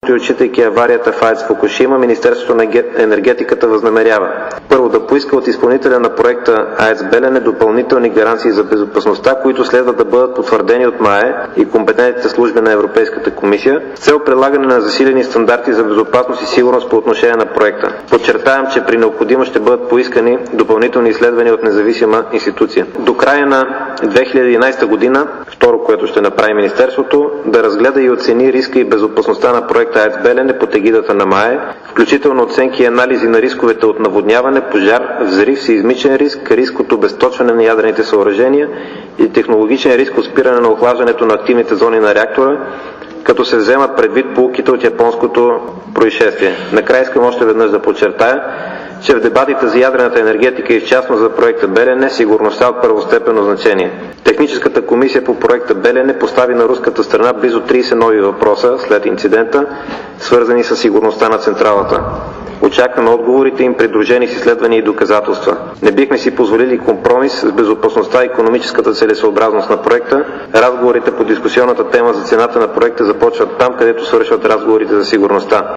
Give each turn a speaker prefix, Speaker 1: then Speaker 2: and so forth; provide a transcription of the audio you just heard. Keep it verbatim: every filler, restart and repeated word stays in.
Speaker 1: И отчитайки аварията в АЕЦ Фукушима, Министерството на енергетиката възнамерява: първо, да поиска от изпълнителя на проекта АЕЦ Белене допълнителни гаранции за безопасността, които следва да бъдат потвърдени от МАЕ и компетентните служби на Европейската комисия, с цел прилагане на засилени стандарти за безопасност и сигурност по отношение на проекта. Подчертавам, че при необходимост ще бъдат поискани допълнителни изследвания от независима институция. До края на две хиляди и единадесета година, второ, което ще направи Министерството, да разгледа и оцени риска и безопасността на проекта АЕЦ Белене под егидата на МАЕ, включително оценки и анализи на рисковете от наводняване, пожар, взрив, сеизмичен риск, риск от обесточване на ядрените съоръжения и технологичен риск от спиране на охлаждането на активните зони на реактора, като се вземат предвид поуките от японското происшествие. Накрая искам още веднъж да подчертая, че в дебатите за ядрената енергетика и в частност за проекта Белене, сигурността е от първостепенно значение. Техническата комисия по проекта Белене постави на руската страна близо тридесет нови въпроса след инцидента, свързани с сигурността на централата. Очакваме отговорите им, придружени с изследвания и доказателства. Не бихме си позволили компромис с безопасността и икономическата целесъобразност на проекта. Разговорите по дискусионната тема за цената на проекта започват там, където свършват разговорите за сигурността.